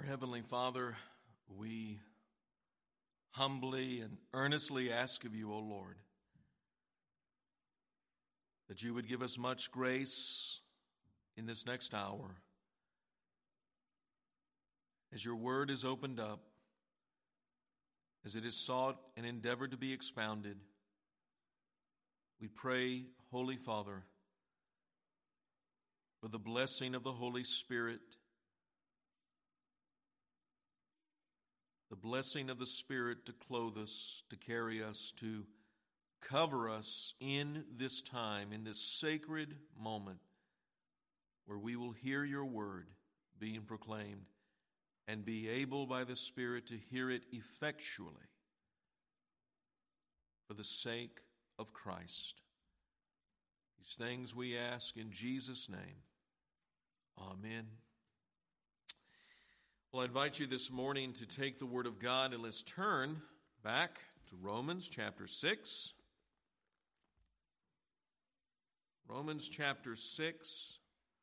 Our Heavenly Father, we humbly and earnestly ask of you, O Lord, that you would give us much grace in this next hour. As your word is opened up, as it is sought and endeavored to be expounded, we pray, Holy Father, for the blessing of the Holy Spirit, the blessing of the Spirit to clothe us, to carry us, to cover us in this time, in this sacred moment where we will hear your word being proclaimed and be able by the Spirit to hear it effectually for the sake of Christ. These things we ask in Jesus' name. Amen. Well, I invite you this morning to take the Word of God and let's turn back to Romans chapter 6. Romans chapter 6.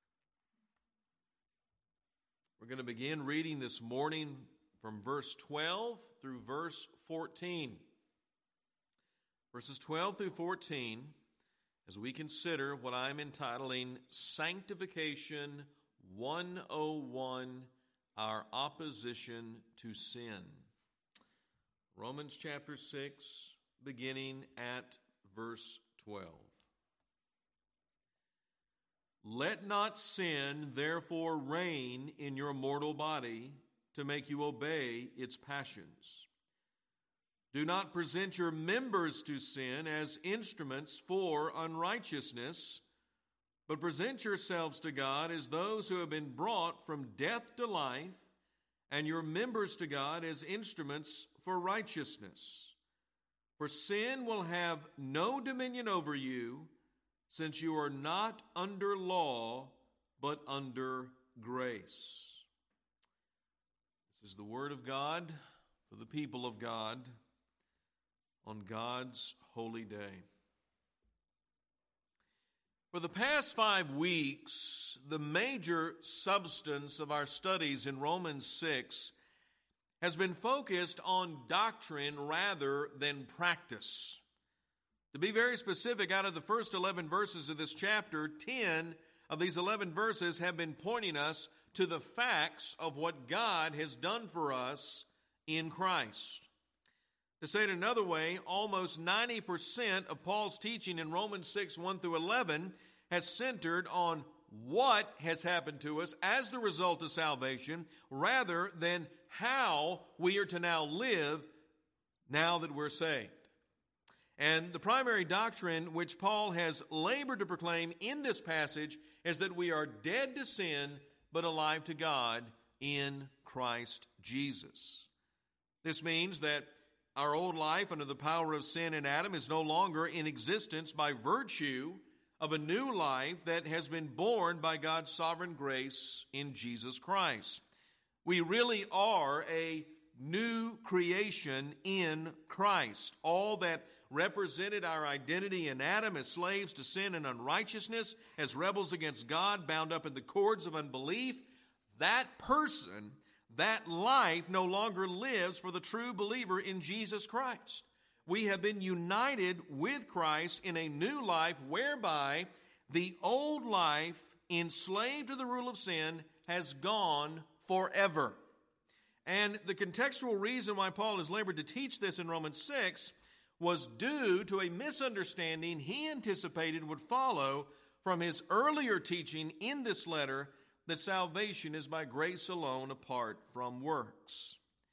We're going to begin reading this morning from verse 12 through verse 14. Verses 12 through 14, as we consider what I'm entitling Sanctification 101, Our Opposition to Sin. Romans chapter 6, beginning at verse 12. Let not sin therefore reign in your mortal body to make you obey its passions. Do not present your members to sin as instruments for unrighteousness, but present yourselves to God as those who have been brought from death to life, and your members to God as instruments for righteousness. For sin will have no dominion over you, since you are not under law, but under grace. This is the word of God for the people of God on God's holy day. For the past 5 weeks, the major substance of our studies in Romans 6 has been focused on doctrine rather than practice. To be very specific, out of the first 11 verses of this chapter, 10 of these 11 verses have been pointing us to the facts of what God has done for us in Christ. To say it another way, almost 90% of Paul's teaching in Romans 6, 1 through 11 has centered on what has happened to us as the result of salvation, rather than how we are to now live now that we're saved. And the primary doctrine which Paul has labored to proclaim in this passage is that we are dead to sin, but alive to God in Christ Jesus. This means that our old life under the power of sin in Adam is no longer in existence by virtue of a new life that has been born by God's sovereign grace in Jesus Christ. We really are a new creation in Christ. All that represented our identity in Adam as slaves to sin and unrighteousness, as rebels against God, bound up in the cords of unbelief, that person, that life no longer lives for the true believer in Jesus Christ. We have been united with Christ in a new life whereby the old life, enslaved to the rule of sin, has gone forever. And the contextual reason why Paul has labored to teach this in Romans 6 was due to a misunderstanding he anticipated would follow from his earlier teaching in this letter that salvation is by grace alone apart from works.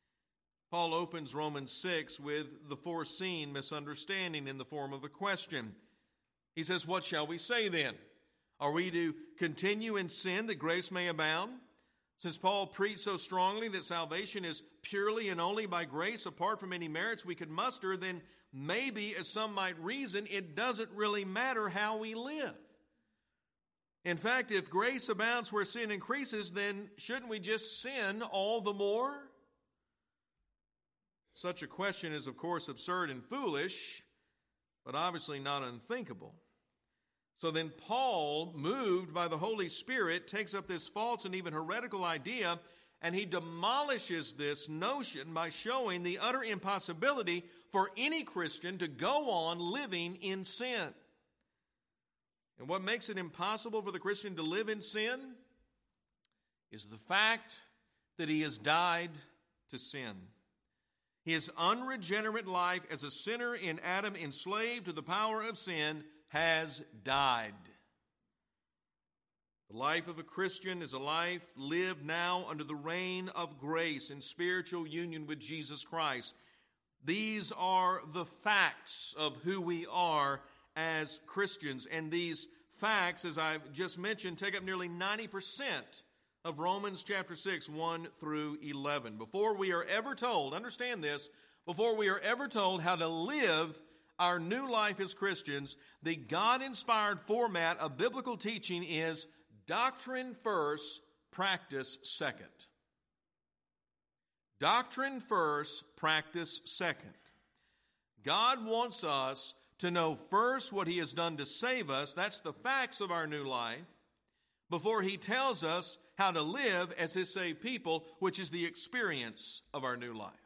Paul opens Romans 6 with the foreseen misunderstanding in the form of a question. He says, "What shall we say then? Are we to continue in sin that grace may abound? Since Paul preached so strongly that salvation is purely and only by grace apart from any merits we could muster, then maybe, as some might reason, it doesn't really matter how we live. In fact, if grace abounds where sin increases, then shouldn't we just sin all the more?" Such a question is, of course, absurd and foolish, but obviously not unthinkable. So then Paul, moved by the Holy Spirit, takes up this false and even heretical idea and he demolishes this notion by showing the utter impossibility for any Christian to go on living in sin. And what makes it impossible for the Christian to live in sin is the fact that he has died to sin. His unregenerate life as a sinner in Adam, enslaved to the power of sin, has died. The life of a Christian is a life lived now under the reign of grace in spiritual union with Jesus Christ. These are the facts of who we are as Christians. And these facts, as I've just mentioned, take up nearly 90% of Romans chapter 6, 1 through 11. Before we are ever told, understand this, before we are ever told how to live our new life as Christians, the God-inspired format of biblical teaching is doctrine first, practice second. Doctrine first, practice second. God wants us to know first what he has done to save us, that's the facts of our new life, before he tells us how to live as his saved people, which is the experience of our new life.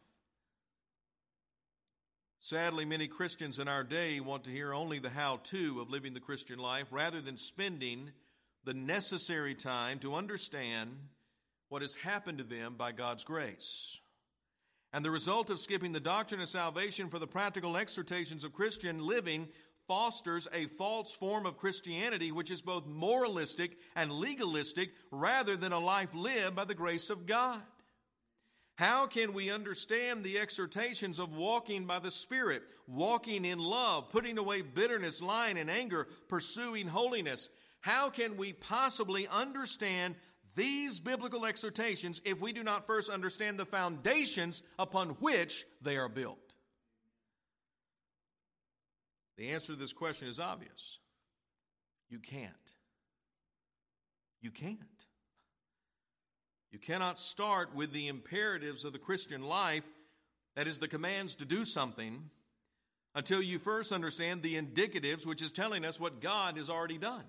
Sadly, many Christians in our day want to hear only the how-to of living the Christian life rather than spending the necessary time to understand what has happened to them by God's grace. And the result of skipping the doctrine of salvation for the practical exhortations of Christian living fosters a false form of Christianity which is both moralistic and legalistic rather than a life lived by the grace of God. How can we understand the exhortations of walking by the Spirit, walking in love, putting away bitterness, lying, and anger, pursuing holiness? How can we possibly understand these biblical exhortations if we do not first understand the foundations upon which they are built? The answer to this question is obvious. You can't. You can't. You cannot start with the imperatives of the Christian life, that is, the commands to do something, until you first understand the indicatives, which is telling us what God has already done.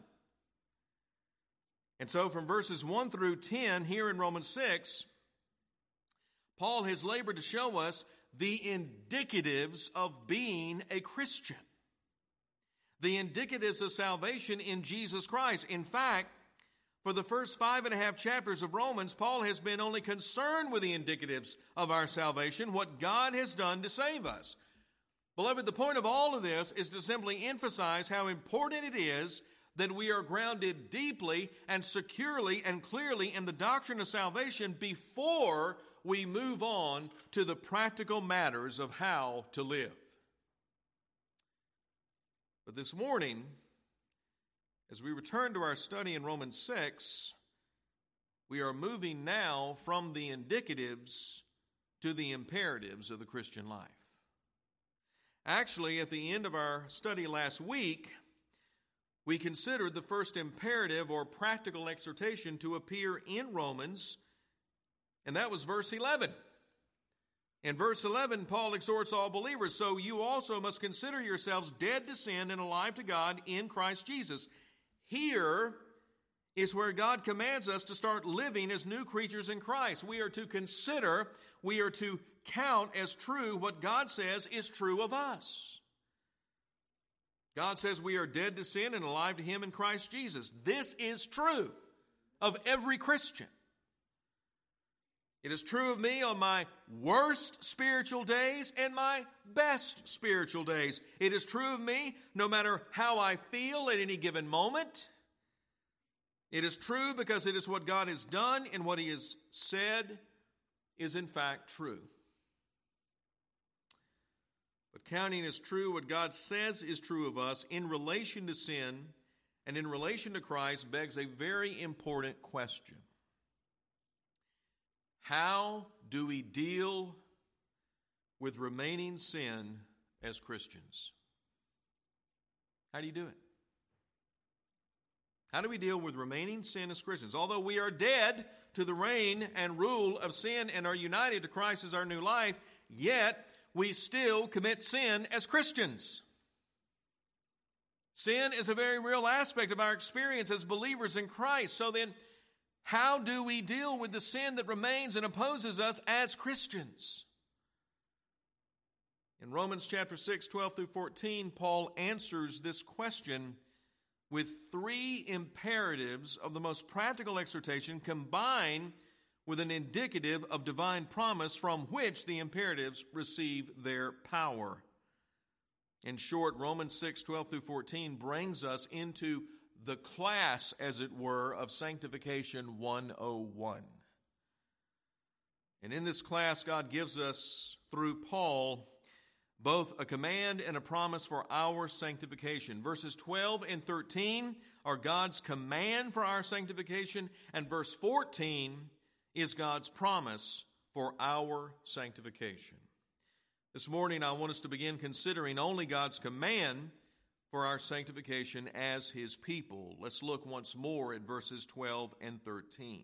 And so from verses 1 through 10 here in Romans 6, Paul has labored to show us the indicatives of being a Christian. The indicatives of salvation in Jesus Christ. In fact, for the first 5.5 chapters of Romans, Paul has been only concerned with the indicatives of our salvation, what God has done to save us. Beloved, the point of all of this is to simply emphasize how important it is that we are grounded deeply and securely and clearly in the doctrine of salvation before we move on to the practical matters of how to live. But this morning, as we return to our study in Romans 6, we are moving now from the indicatives to the imperatives of the Christian life. Actually, at the end of our study last week, we considered the first imperative or practical exhortation to appear in Romans, and that was verse 11. In verse 11, Paul exhorts all believers, so you also must consider yourselves dead to sin and alive to God in Christ Jesus. Here is where God commands us to start living as new creatures in Christ. We are to consider, we are to count as true what God says is true of us. God says we are dead to sin and alive to Him in Christ Jesus. This is true of every Christian. It is true of me on my worst spiritual days and my best spiritual days. It is true of me no matter how I feel at any given moment. It is true because it is what God has done and what He has said is in fact true. But counting as true what God says is true of us in relation to sin and in relation to Christ begs a very important question. How do we deal with remaining sin as Christians? How do you do it? How do we deal with remaining sin as Christians? Although we are dead to the reign and rule of sin and are united to Christ as our new life, yet we still commit sin as Christians. Sin is a very real aspect of our experience as believers in Christ. So then, how do we deal with the sin that remains and opposes us as Christians? In Romans chapter 6, 12 through 14, Paul answers this question with three imperatives of the most practical exhortation combined with an indicative of divine promise from which the imperatives receive their power. In short, Romans 6, 12 through 14 brings us into the class, as it were, of Sanctification 101. And in this class, God gives us, through Paul, both a command and a promise for our sanctification. Verses 12 and 13 are God's command for our sanctification, and verse 14 is God's promise for our sanctification. This morning, I want us to begin considering only God's command for our sanctification as His people. Let's look once more at verses 12 and 13.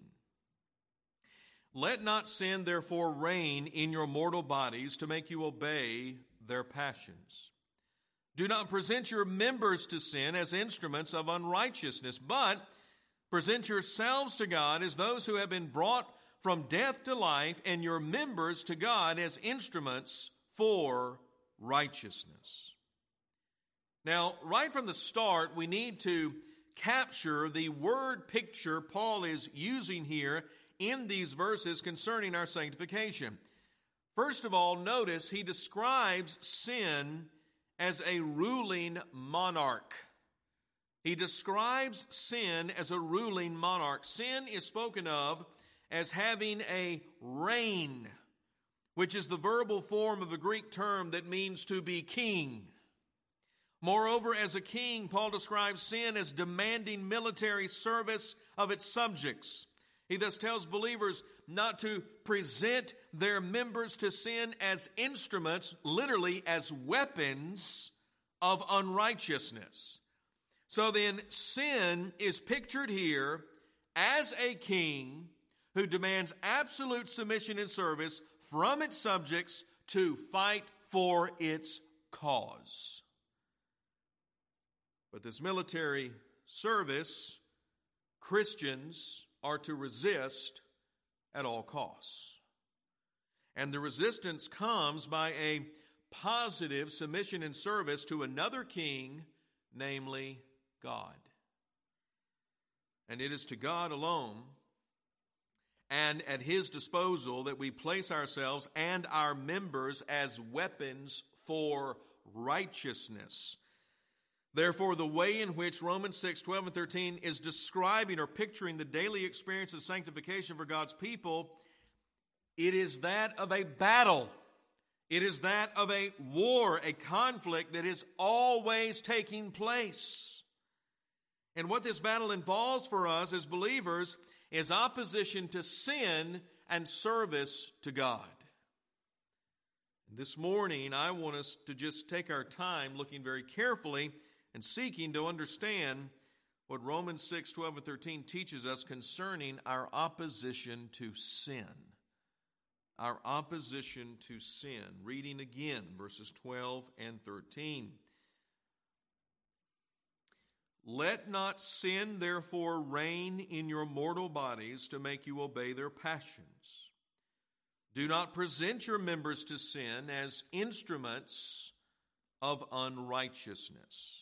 Let not sin therefore reign in your mortal bodies to make you obey their passions. Do not present your members to sin as instruments of unrighteousness, but present yourselves to God as those who have been brought from death to life, and your members to God as instruments for righteousness. Now, right from the start, we need to capture the word picture Paul is using here in these verses concerning our sanctification. First of all, notice he describes sin as a ruling monarch. He describes sin as a ruling monarch. Sin is spoken of as having a reign, which is the verbal form of a Greek term that means to be king. Moreover, as a king, Paul describes sin as demanding military service of its subjects. He thus tells believers not to present their members to sin as instruments, literally as weapons of unrighteousness. So then, sin is pictured here as a king who demands absolute submission and service from its subjects to fight for its cause. But this military service, Christians are to resist at all costs. And the resistance comes by a positive submission and service to another king, namely God. And it is to God alone and at His disposal that we place ourselves and our members as weapons for righteousness. Therefore, the way in which Romans 6, 12 and 13 is describing or picturing the daily experience of sanctification for God's people, it is that of a battle. It is that of a war, a conflict that is always taking place. And what this battle involves for us as believers is opposition to sin and service to God. This morning, I want us to just take our time looking very carefully and seeking to understand what Romans 6, 12, and 13 teaches us concerning our opposition to sin. Our opposition to sin. Reading again, verses 12 and 13. Let not sin therefore reign in your mortal bodies to make you obey their passions. Do not present your members to sin as instruments of unrighteousness.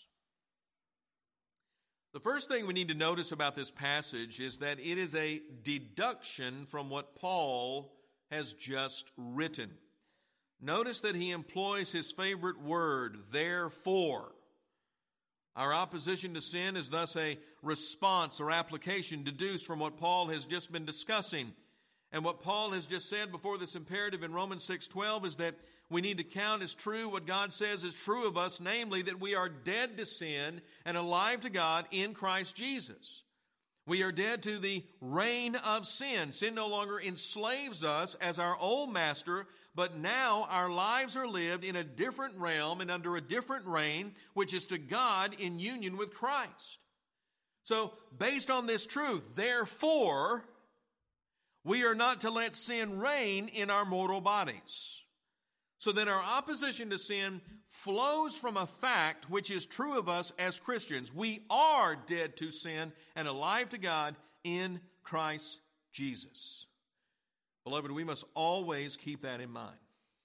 The first thing we need to notice about this passage is that it is a deduction from what Paul has just written. Notice that he employs his favorite word, therefore. Our opposition to sin is thus a response or application deduced from what Paul has just been discussing. And what Paul has just said before this imperative in Romans 6:12 is that we need to count as true what God says is true of us, namely that we are dead to sin and alive to God in Christ Jesus. We are dead to the reign of sin. Sin no longer enslaves us as our old master, but now our lives are lived in a different realm and under a different reign, which is to God in union with Christ. So, based on this truth, therefore, we are not to let sin reign in our mortal bodies. So then our opposition to sin flows from a fact which is true of us as Christians. We are dead to sin and alive to God in Christ Jesus. Beloved, we must always keep that in mind.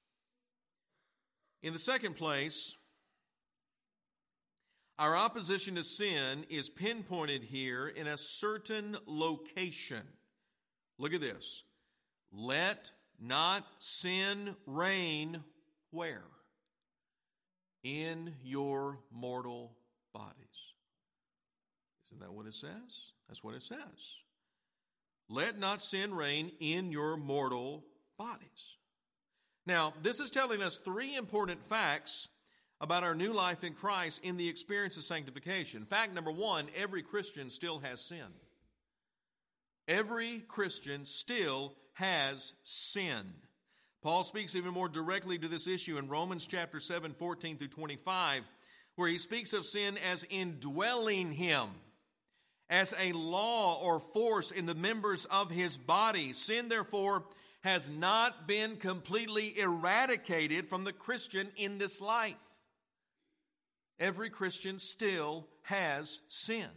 In the second place, our opposition to sin is pinpointed here in a certain location. Look at this. Let not sin reign where? In your mortal bodies. Isn't that what it says? That's what it says. Let not sin reign in your mortal bodies. Now, this is telling us three important facts about our new life in Christ in the experience of sanctification. Fact number one, every Christian still has sin. Every Christian still has sin. Paul speaks even more directly to this issue in Romans chapter 7, 14 through 25, where he speaks of sin as indwelling him, as a law or force in the members of his body. Sin, therefore, has not been completely eradicated from the Christian in this life. Every Christian still has sin.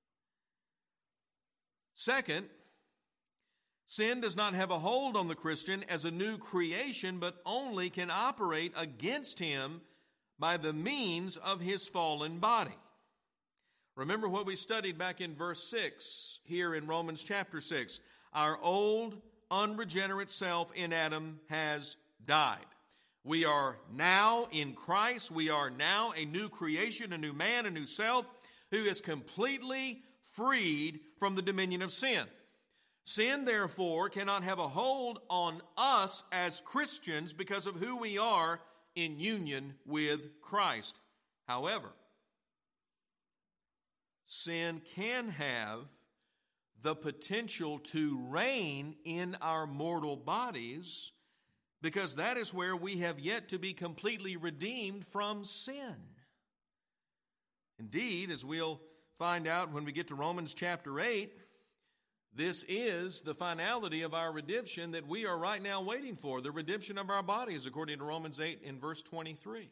Second, sin does not have a hold on the Christian as a new creation, but only can operate against him by the means of his fallen body. Remember what we studied back in verse 6 here in Romans chapter 6. Our old, unregenerate self in Adam has died. We are now in Christ. We are now a new creation, a new man, a new self who is completely freed from the dominion of sin. Sin, therefore, cannot have a hold on us as Christians because of who we are in union with Christ. However, sin can have the potential to reign in our mortal bodies because that is where we have yet to be completely redeemed from sin. Indeed, as we'll find out when we get to Romans chapter 8, this is the finality of our redemption that we are right now waiting for, the redemption of our bodies, according to Romans 8 in verse 23.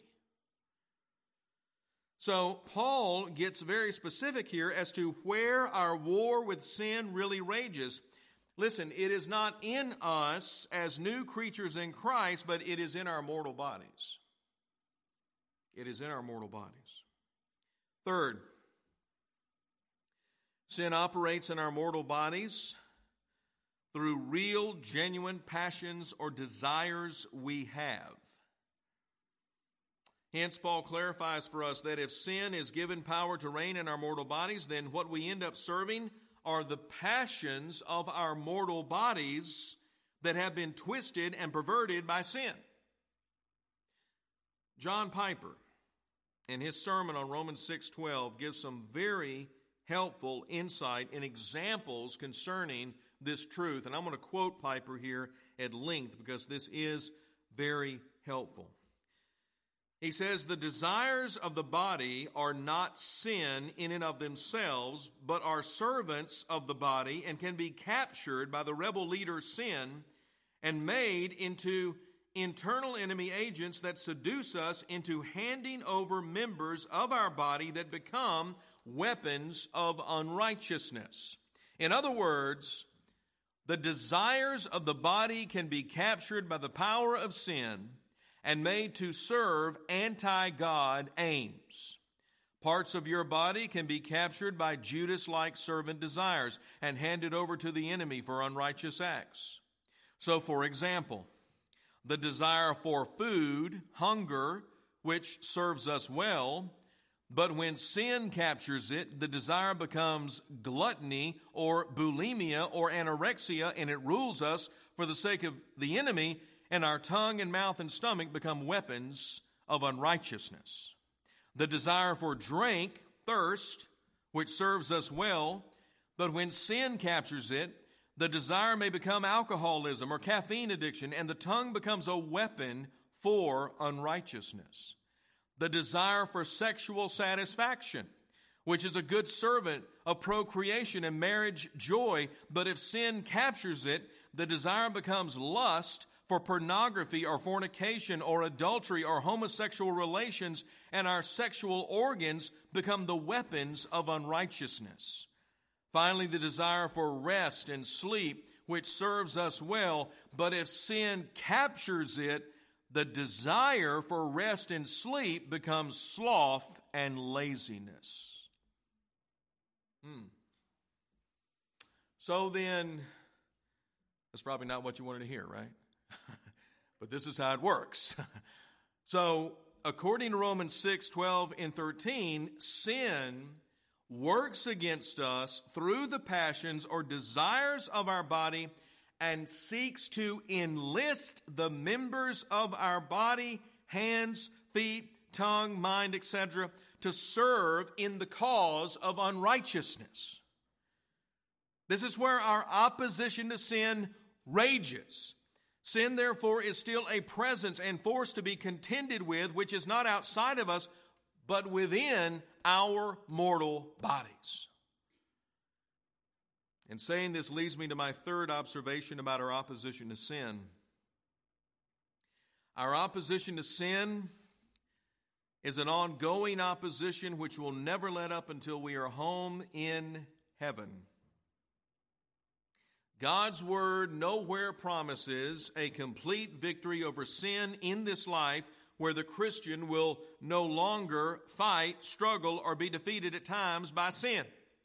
So Paul gets very specific here as to where our war with sin really rages. Listen, it is not in us as new creatures in Christ, but it is in our mortal bodies. It is in our mortal bodies. Third, sin operates in our mortal bodies through real, genuine passions or desires we have. Hence, Paul clarifies for us that if sin is given power to reign in our mortal bodies, then what we end up serving are the passions of our mortal bodies that have been twisted and perverted by sin. John Piper, in his sermon on Romans 6:12, gives some very helpful insight and examples concerning this truth. And I'm going to quote Piper here at length because this is very helpful. He says, the desires of the body are not sin in and of themselves, but are servants of the body and can be captured by the rebel leader sin and made into internal enemy agents that seduce us into handing over members of our body that become weapons of unrighteousness. In other words, the desires of the body can be captured by the power of sin and made to serve anti-God aims. Parts of your body can be captured by Judas-like servant desires and handed over to the enemy for unrighteous acts. So, for example, the desire for food, hunger, which serves us well, but when sin captures it, the desire becomes gluttony or bulimia or anorexia, and it rules us for the sake of the enemy, and our tongue and mouth and stomach become weapons of unrighteousness. The desire for drink, thirst, which serves us well, but when sin captures it, the desire may become alcoholism or caffeine addiction, and the tongue becomes a weapon for unrighteousness. The desire for sexual satisfaction, which is a good servant of procreation and marriage joy, but if sin captures it, the desire becomes lust for pornography or fornication or adultery or homosexual relations, and our sexual organs become the weapons of unrighteousness. Finally, the desire for rest and sleep, which serves us well. But if sin captures it, the desire for rest and sleep becomes sloth and laziness. So then, that's probably not what you wanted to hear, right? But this is how it works. So, according to Romans 6:12 and 13, sin works against us through the passions or desires of our body and seeks to enlist the members of our body, hands, feet, tongue, mind, etc., to serve in the cause of unrighteousness. This is where our opposition to sin rages. Sin, therefore, is still a presence and force to be contended with, which is not outside of us, but within our mortal bodies. And saying this leads me to my third observation about our opposition to sin. Our opposition to sin is an ongoing opposition which will never let up until we are home in heaven. God's word nowhere promises a complete victory over sin in this life where the Christian will no longer fight, struggle, or be defeated at times by sin.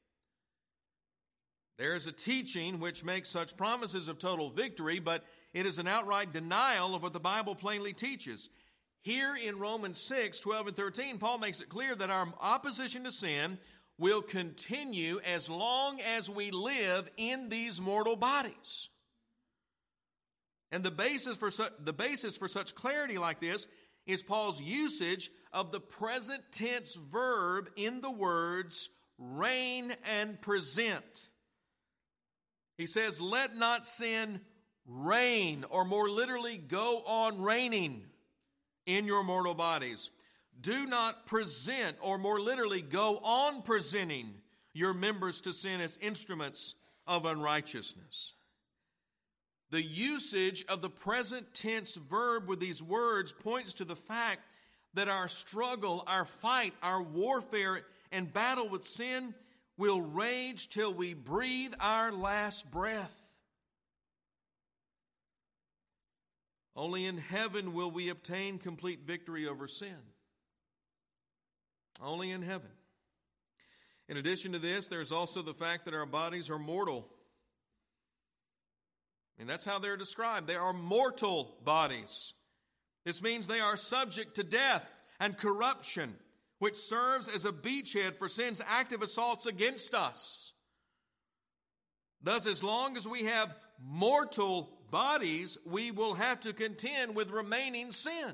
There is a teaching which makes such promises of total victory, but it is an outright denial of what the Bible plainly teaches. Here in Romans 6:12 and 13, Paul makes it clear that our opposition to sin will continue as long as we live in these mortal bodies. And the basis for such clarity like this is Paul's usage of the present tense verb in the words reign and present. He says, let not sin reign, or more literally, go on reigning in your mortal bodies. Do not present, or more literally, go on presenting your members to sin as instruments of unrighteousness. The usage of the present tense verb with these words points to the fact that our struggle, our fight, our warfare and battle with sin will rage till we breathe our last breath. Only in heaven will we obtain complete victory over sin. Only in heaven. In addition to this, there's also the fact that our bodies are mortal. And that's how they're described. They are mortal bodies. This means they are subject to death and corruption, which serves as a beachhead for sin's active assaults against us. Thus, as long as we have mortal bodies, we will have to contend with remaining sin.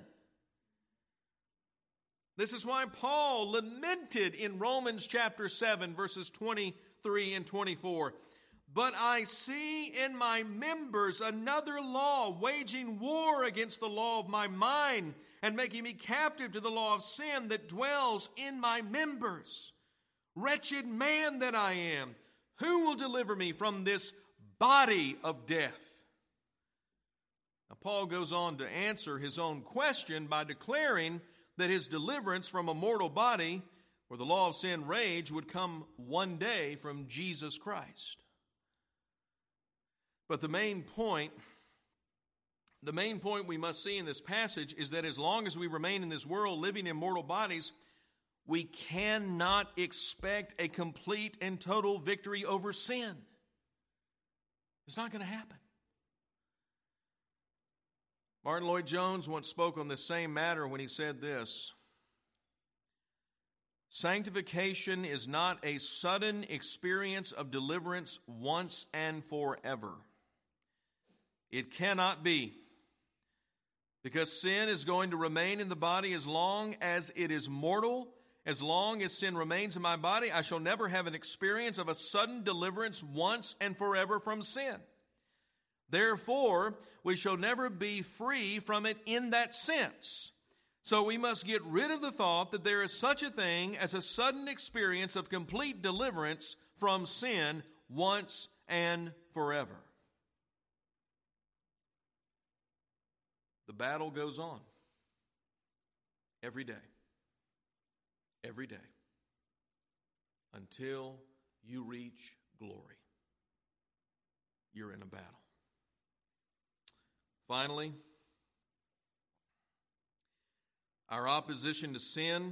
This is why Paul lamented in Romans chapter 7, verses 23 and 24. But I see in my members another law, waging war against the law of my mind, and making me captive to the law of sin that dwells in my members. Wretched man that I am, who will deliver me from this body of death? Now, Paul goes on to answer his own question by declaring that his deliverance from a mortal body, where the law of sin raged, would come one day from Jesus Christ. But the main point we must see in this passage is that as long as we remain in this world living in mortal bodies, we cannot expect a complete and total victory over sin. It's not going to happen. Martin Lloyd-Jones once spoke on this same matter when he said this: sanctification is not a sudden experience of deliverance once and forever. It cannot be, because sin is going to remain in the body as long as it is mortal. As long as sin remains in my body, I shall never have an experience of a sudden deliverance once and forever from sin. Therefore, we shall never be free from it in that sense. So we must get rid of the thought that there is such a thing as a sudden experience of complete deliverance from sin once and forever. The battle goes on every day, until you reach glory. You're in a battle. Finally, our opposition to sin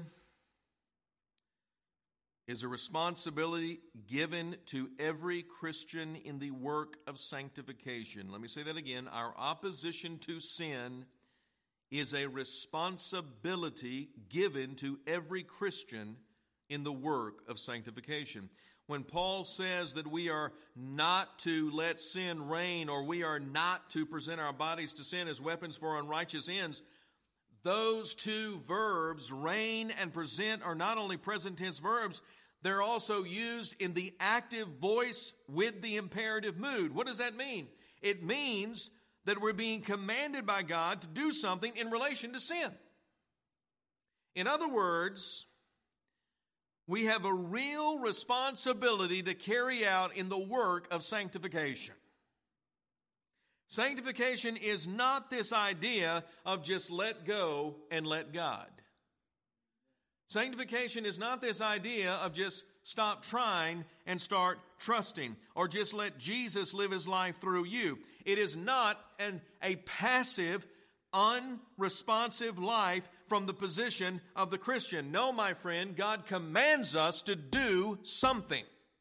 is a responsibility given to every Christian in the work of sanctification. Let me say that again. Our opposition to sin is a responsibility given to every Christian in the work of sanctification. When Paul says that we are not to let sin reign, or we are not to present our bodies to sin as weapons for unrighteous ends, those two verbs, reign and present, are not only present tense verbs, they're also used in the active voice with the imperative mood. What does that mean? It means that we're being commanded by God to do something in relation to sin. In other words, we have a real responsibility to carry out in the work of sanctification. Sanctification is not this idea of just let go and let God. Sanctification is not this idea of just stop trying and start trusting, or just let Jesus live his life through you. It is not a passive, unresponsive life from the position of the Christian. No, my friend, God commands us to do something.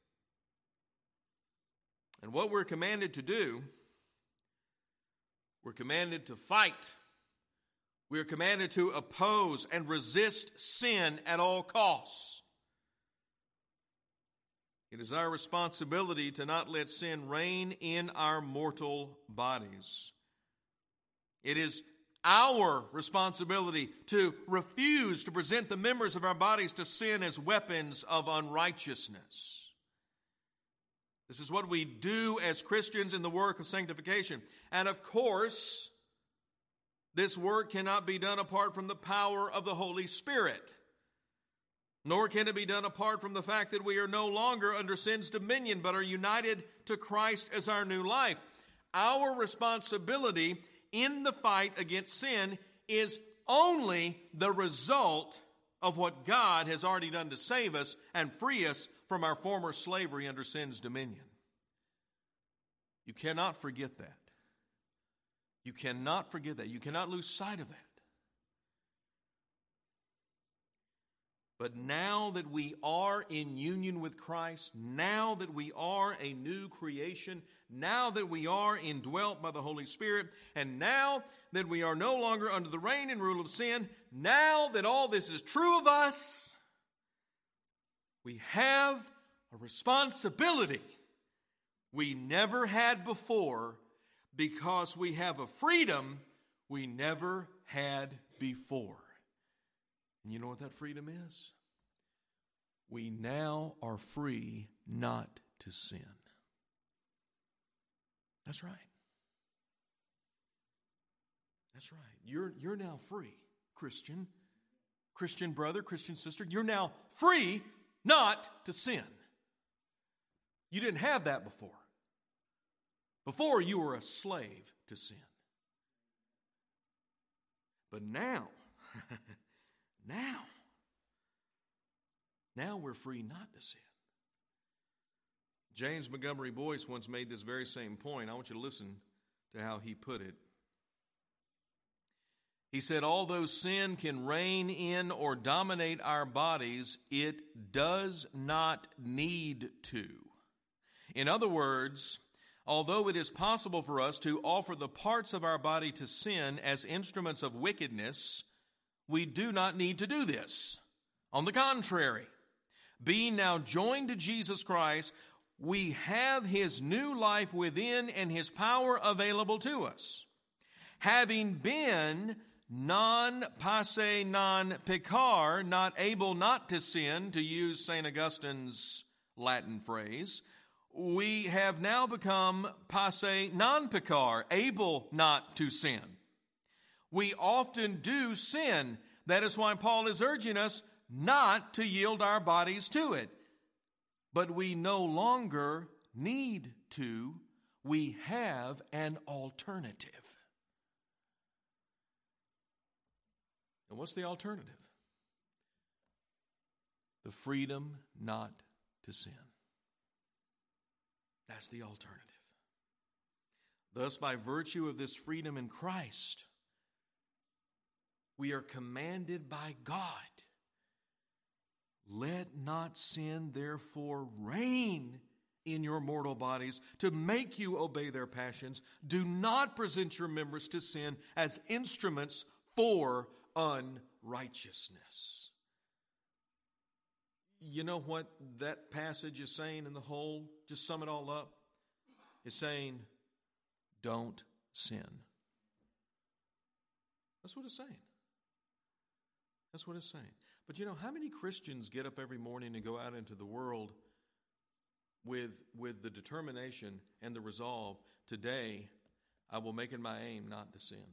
And what we're commanded to do, we're commanded to fight. We are commanded to oppose and resist sin at all costs. It is our responsibility to not let sin reign in our mortal bodies. It is our responsibility to refuse to present the members of our bodies to sin as weapons of unrighteousness. This is what we do as Christians in the work of sanctification. And of course, this work cannot be done apart from the power of the Holy Spirit. Nor can it be done apart from the fact that we are no longer under sin's dominion, but are united to Christ as our new life. Our responsibility in the fight against sin is only the result of what God has already done to save us and free us from our former slavery under sin's dominion. You cannot forget that. You cannot forget that. You cannot lose sight of that. But now that we are in union with Christ, now that we are a new creation, now that we are indwelt by the Holy Spirit, and now that we are no longer under the reign and rule of sin, now that all this is true of us, we have a responsibility we never had before, because we have a freedom we never had before. And you know what that freedom is? We now are free not to sin. That's right. That's right. You're now free, Christian brother, Christian sister. You're now free not to sin. You didn't have that before. Before, you were a slave to sin. But now, now we're free not to sin. James Montgomery Boyce once made this very same point. I want you to listen to how he put it. He said, although sin can reign in or dominate our bodies, it does not need to. In other words, although it is possible for us to offer the parts of our body to sin as instruments of wickedness, we do not need to do this. On the contrary, being now joined to Jesus Christ, we have his new life within and his power available to us. Having been non passe non peccar, not able not to sin, to use St. Augustine's Latin phrase, we have now become passe non peccar, able not to sin. We often do sin. That is why Paul is urging us not to yield our bodies to it. But we no longer need to. We have an alternative. And what's the alternative? The freedom not to sin. That's the alternative. Thus, by virtue of this freedom in Christ, we are commanded by God, let not sin therefore reign in your mortal bodies to make you obey their passions. Do not present your members to sin as instruments for unrighteousness. You know what that passage is saying in the whole? Just sum it all up. It's saying, don't sin. That's what it's saying. That's what it's saying. But you know, how many Christians get up every morning and go out into the world with the determination and the resolve, today I will make it my aim not to sin?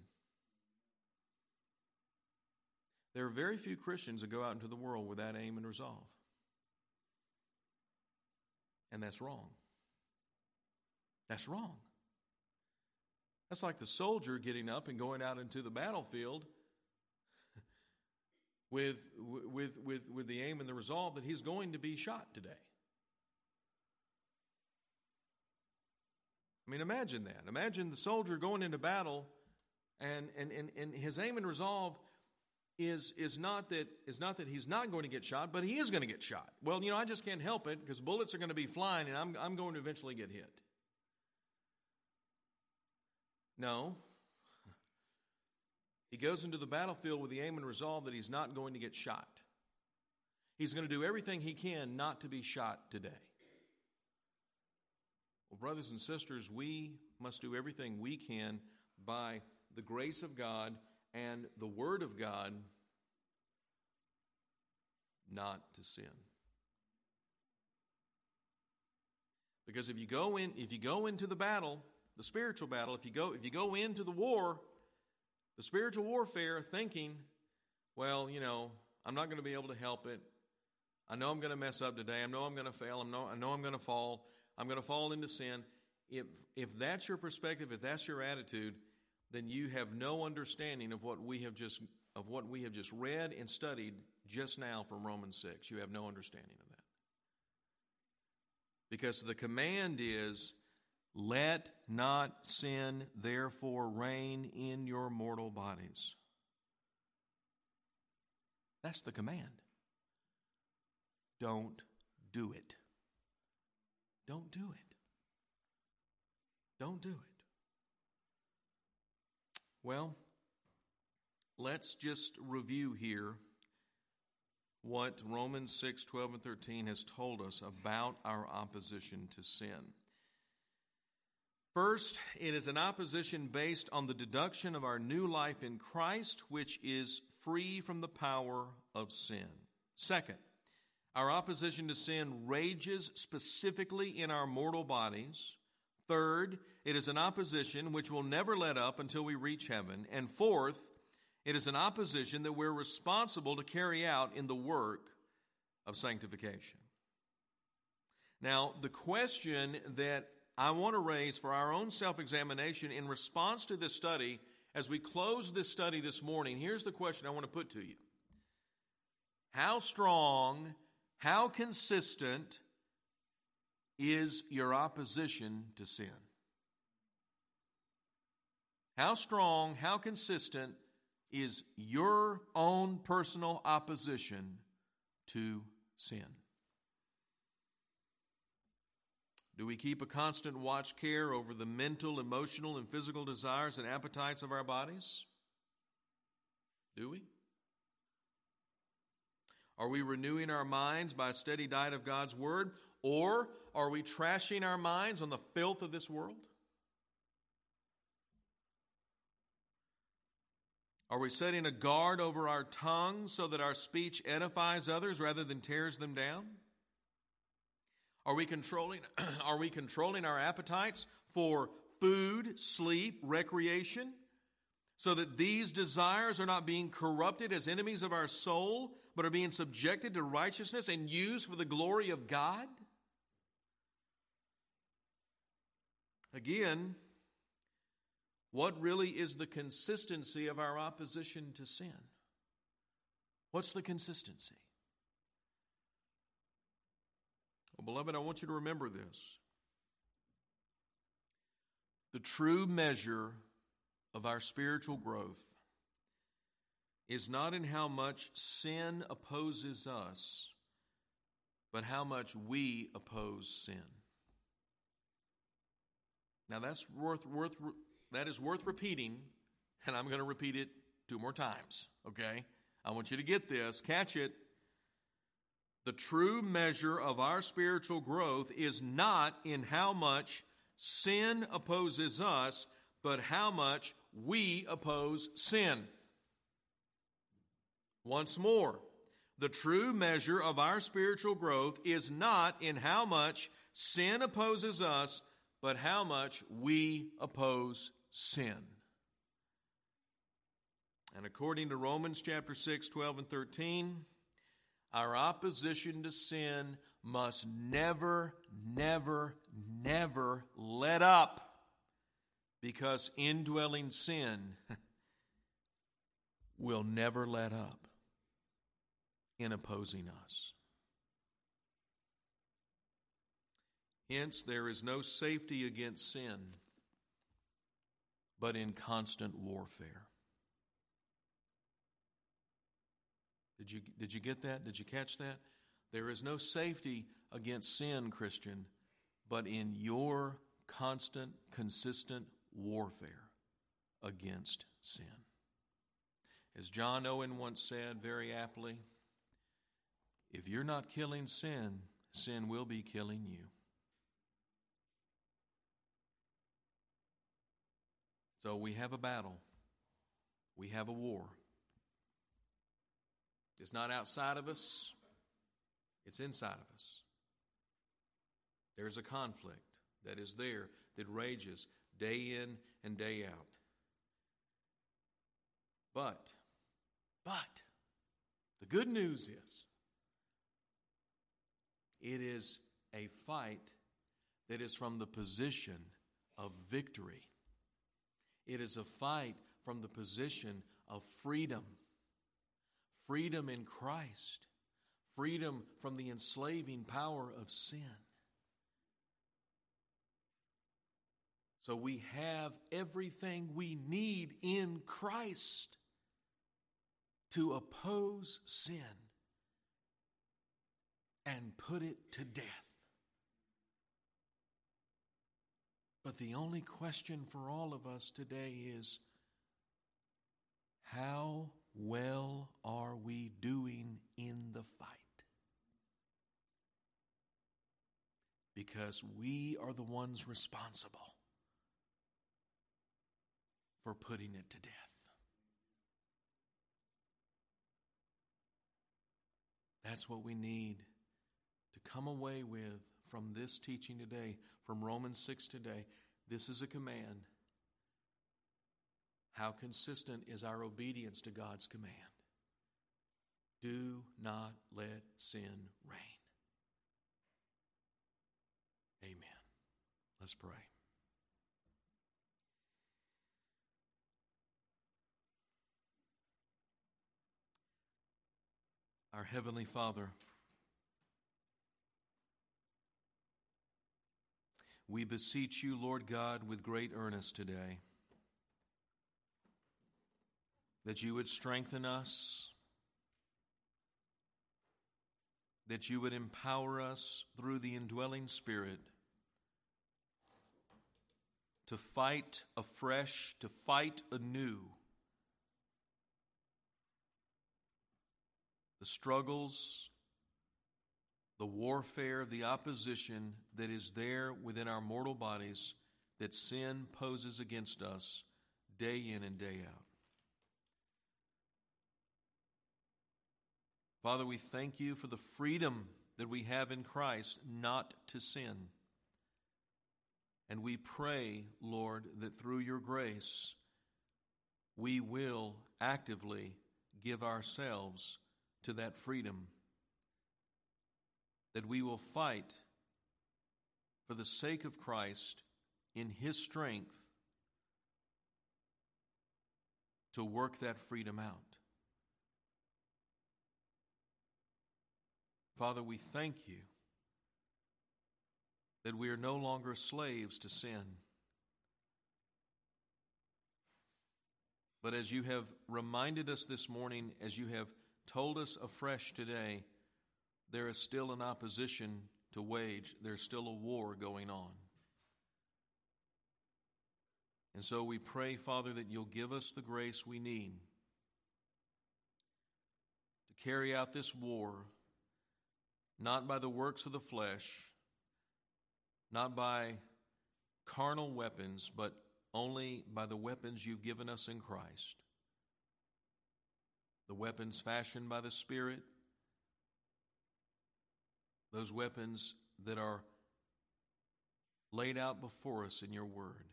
There are very few Christians that go out into the world with that aim and resolve. And that's wrong. That's wrong. That's like the soldier getting up and going out into the battlefield with the aim and the resolve that he's going to be shot today. I mean, imagine that. Imagine the soldier going into battle and his aim and resolve is not that he's not going to get shot, but he is going to get shot. Well, you know, I just can't help it because bullets are going to be flying and I'm going to eventually get hit. No. He goes into the battlefield with the aim and resolve that he's not going to get shot. He's going to do everything he can not to be shot today. Well, brothers and sisters, we must do everything we can by the grace of God and the Word of God not to sin. Because if you go into the battle, the spiritual battle, if you go into the war, the spiritual warfare, thinking, well, you know, I'm not going to be able to help it. I know I'm going to mess up today. I know I'm going to fail. I know I'm going to fall. I'm going to fall into sin. If that's your perspective, if that's your attitude, then you have no understanding of what we have just read and studied just now from Romans 6. You have no understanding of that. Because the command is, let not sin therefore reign in your mortal bodies. That's the command. Don't do it. Don't do it. Don't do it. Well, let's just review here what Romans 6, 12, and 13 has told us about our opposition to sin. First, it is an opposition based on the deduction of our new life in Christ, which is free from the power of sin. Second, our opposition to sin rages specifically in our mortal bodies. Third, it is an opposition which will never let up until we reach heaven. And fourth, it is an opposition that we're responsible to carry out in the work of sanctification. Now, the question that I want to raise for our own self-examination in response to this study, as we close this study this morning, here's the question I want to put to you. How strong, how consistent is your opposition to sin? How strong, how consistent is your own personal opposition to sin? Do we keep a constant watch care over the mental, emotional, and physical desires and appetites of our bodies? Do we? Are we renewing our minds by a steady diet of God's Word? Or are we trashing our minds on the filth of this world? Are we setting a guard over our tongues so that our speech edifies others rather than tears them down? Are we controlling our appetites for food, sleep, recreation, so that these desires are not being corrupted as enemies of our soul, but are being subjected to righteousness and used for the glory of God? Again, what really is the consistency of our opposition to sin? What's the consistency? Well, beloved, I want you to remember this. The true measure of our spiritual growth is not in how much sin opposes us, but how much we oppose sin. Now that is worth repeating, and I'm going to repeat it 2 more times, okay? I want you to get this, catch it. The true measure of our spiritual growth is not in how much sin opposes us, but how much we oppose sin. Once more, the true measure of our spiritual growth is not in how much sin opposes us, but how much we oppose sin. And according to Romans chapter 6, 12 and 13, our opposition to sin must never, never, never let up, because indwelling sin will never let up in opposing us. Hence, there is no safety against sin, but in constant warfare. Did you get that? Did you catch that? There is no safety against sin, Christian, but in your constant, consistent warfare against sin. As John Owen once said very aptly, if you're not killing sin, sin will be killing you. So we have a battle. We have a war. It's not outside of us. It's inside of us. There's a conflict that is there, that rages day in and day out. But, the good news is, it is a fight that is from the position of victory. It is a fight from the position of freedom. Freedom in Christ. Freedom from the enslaving power of sin. So we have everything we need in Christ to oppose sin and put it to death. But the only question for all of us today is, how well are we doing in the fight? Because we are the ones responsible for putting it to death. That's what we need to come away with from this teaching today, from Romans 6 today. This is a command. How consistent is our obedience to God's command? Do not let sin reign. Amen. Let's pray. Our Heavenly Father, we beseech you, Lord God, with great earnest today, that you would strengthen us, that you would empower us through the indwelling Spirit to fight afresh, to fight anew the struggles, the warfare, the opposition that is there within our mortal bodies that sin poses against us day in and day out. Father, we thank you for the freedom that we have in Christ not to sin. And we pray, Lord, that through your grace, we will actively give ourselves to that freedom, that we will fight for the sake of Christ in his strength to work that freedom out. Father, we thank you that we are no longer slaves to sin, But as you have reminded us this morning, as you have told us afresh today, there is still an opposition to wage. There's still a war going on. And so we pray, Father, that you'll give us the grace we need to carry out this war, not by the works of the flesh, not by carnal weapons, but only by the weapons you've given us in Christ. The weapons fashioned by the Spirit, those weapons that are laid out before us in your word.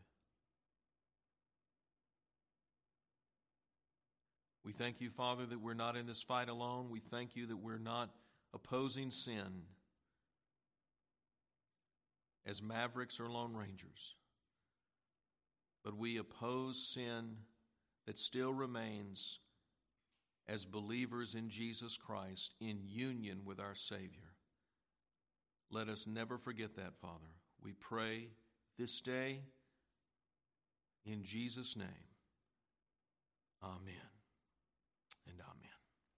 We thank you, Father, that we're not in this fight alone. We thank you that we're not opposing sin as mavericks or lone rangers, but we oppose sin that still remains as believers in Jesus Christ in union with our Savior. Let us never forget that, Father. We pray this day in Jesus' name. Amen.